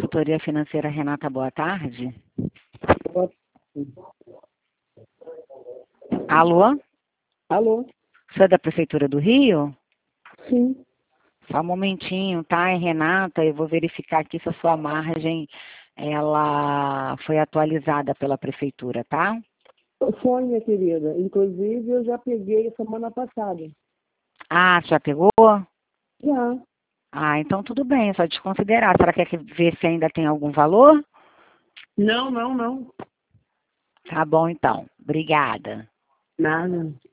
Consultoria Financeira Renata, boa tarde. Alô? Alô? Você é da Prefeitura do Rio? Sim. Só um momentinho, tá? É Renata, eu vou verificar aqui se a sua margem ela foi atualizada pela Prefeitura, tá? Foi, minha querida. Inclusive, eu já peguei semana passada. Ah, já pegou? Já. Ah, então tudo bem, é só desconsiderar. Será que quer ver se ainda tem algum valor? Não. Tá bom, então. Obrigada. Nada.